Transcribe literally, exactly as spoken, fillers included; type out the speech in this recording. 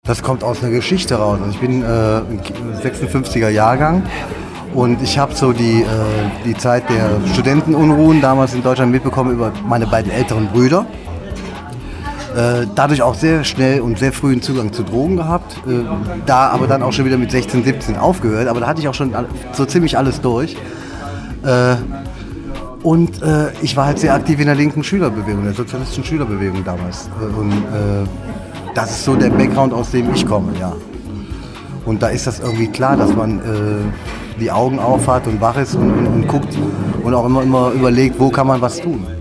Das kommt aus einer Geschichte raus. Also ich bin äh, sechsundfünfziger Jahrgang und ich habe so die, äh, die Zeit der Studentenunruhen damals in Deutschland mitbekommen über meine beiden älteren Brüder. Äh, dadurch auch sehr schnell und sehr früh einen Zugang zu Drogen gehabt. Äh, da aber dann auch schon wieder mit sechzehn, siebzehn aufgehört. Aber da hatte ich auch schon so ziemlich alles durch. Äh, und äh, ich war halt sehr aktiv in der linken Schülerbewegung, der sozialistischen Schülerbewegung damals. Äh, und äh, das ist so der Background, aus dem ich komme, ja. Und da ist das irgendwie klar, dass man äh, die Augen auf hat und wach ist und, und, und guckt und auch immer, immer überlegt, wo kann man was tun.